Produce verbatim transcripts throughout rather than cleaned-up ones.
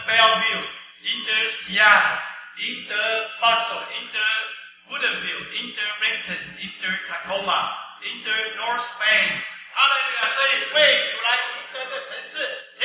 Bellevue, Inter Seattle, Inter Bustle, Inter Woodinville, Inter Renton, Inter Tacoma, Inter North Spain。哈利路亚！所以为主来赢得的城市，请。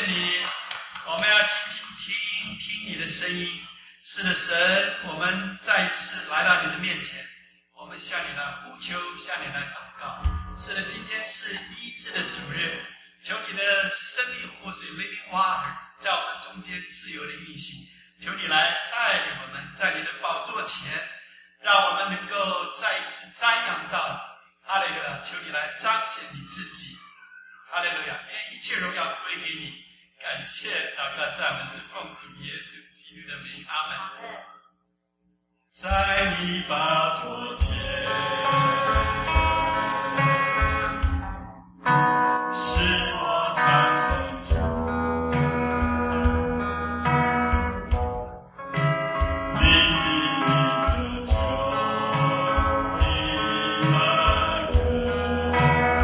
你，我们要静静听听你的声音。是的，神，我们再一次来到你的面前，我们向你来呼求，向你来祷告。是的，今天是医治的主日，求你的生命活水 living water 在我们中间自由的运行，求你来带领我们在你的宝座前，让我们能够再一次瞻仰到哈利路亚，求你来彰显你自己，哈利路亚，愿一切荣耀归给你。感谢祷告赞美是奉主耶稣基督的名，阿门。在你宝座前，是我唱圣主，你的拯救，你的歌，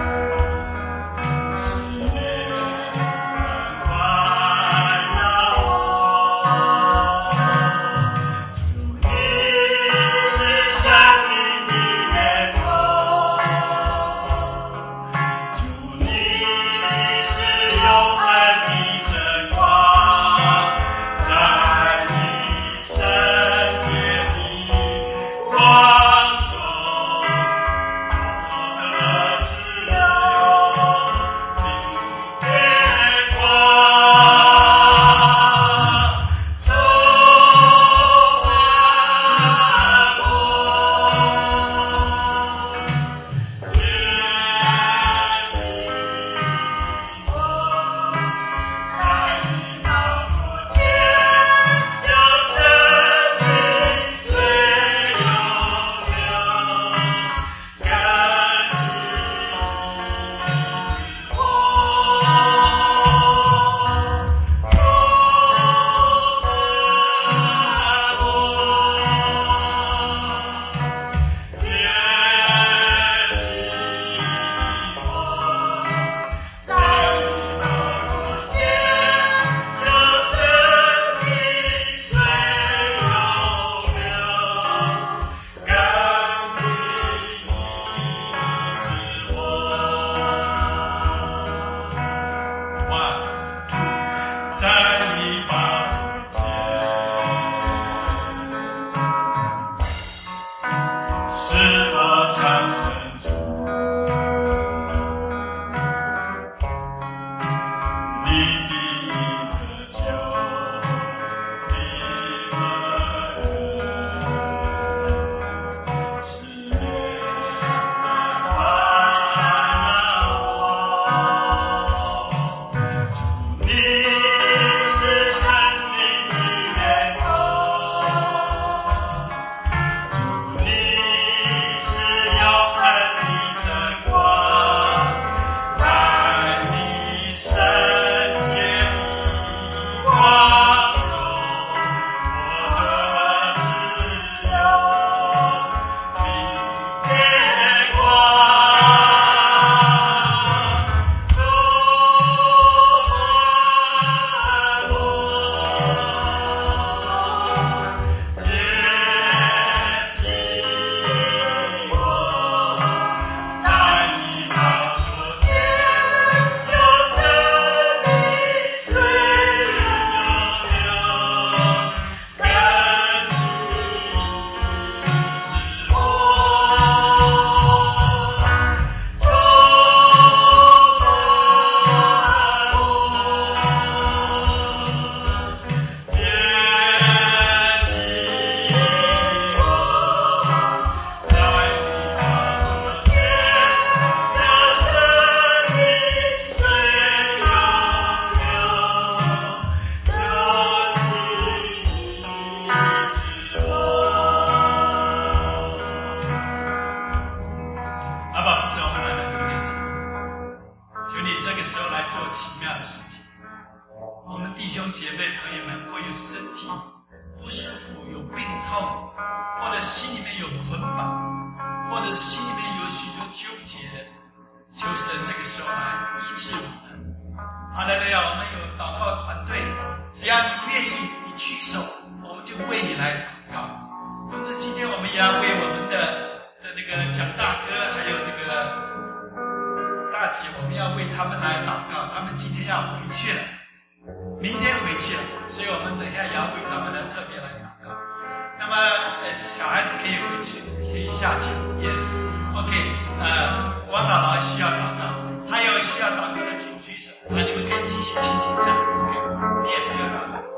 是烈快要我，主你是生命的源头，主你是永恒的真光，在你圣洁的光中，我的自由明天光，充满我，建立我，在你宝座前，有生命水永流，根基我，在你宝座前，是我唱圣主，你的拯救，你的歌，是烈快要我，主你是生命的源头，主你是永恒的真光，在你圣洁的光中，我的自由明天光，充满我，接近我，在你宝座前，有生命水永流，根基是我，充满我，接近我，在你宝座前，有生命水永流，究竟是我。阿爸父，我们来到你的面前，求你这个时候来做奇妙的事情。我们弟兄姐妹朋友们会有身体不舒服、有病痛，或者心里面有捆绑，或者是心里面有许多纠结，求神这个时候来医治我们。哈利路亚！我们有祷告团队，只要你愿意，你举手，我们就为你来祷告。同时，今天我们也要为我们的的这个蒋大哥，还有这个大姐，我们要为他们来祷告。他们今天要回去了， 一下也要为他们来特别来祷告。那么呃，小孩子可以回去，可以下去 ，yes， OK， 呃，王姥姥需要祷告，还有需要祷告的请举手，啊，你们可以继续请请站 ，OK， 你也是要祷告。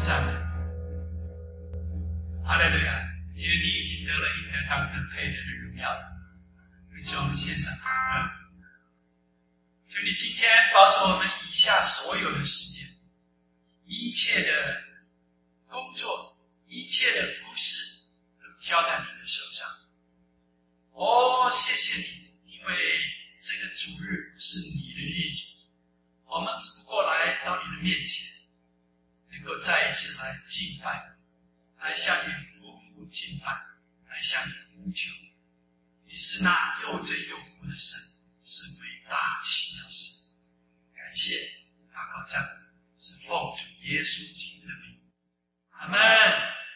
赞美。哈利路亚！因为你已经得了应得当得配得的荣耀，为此我们献上感恩。就你今天保守我们以下所有的时间，一切的工作，一切的服事，都交在你的手上。哦，谢谢你，因为这个主日是你的日子，我们只不过来到你的面前，能够再一次来敬拜，来向你匍匐敬拜，来向你呼求。你是那又真又活的神，是伟大奇妙神。感谢祷告赞美是奉主耶稣基督的名，阿们。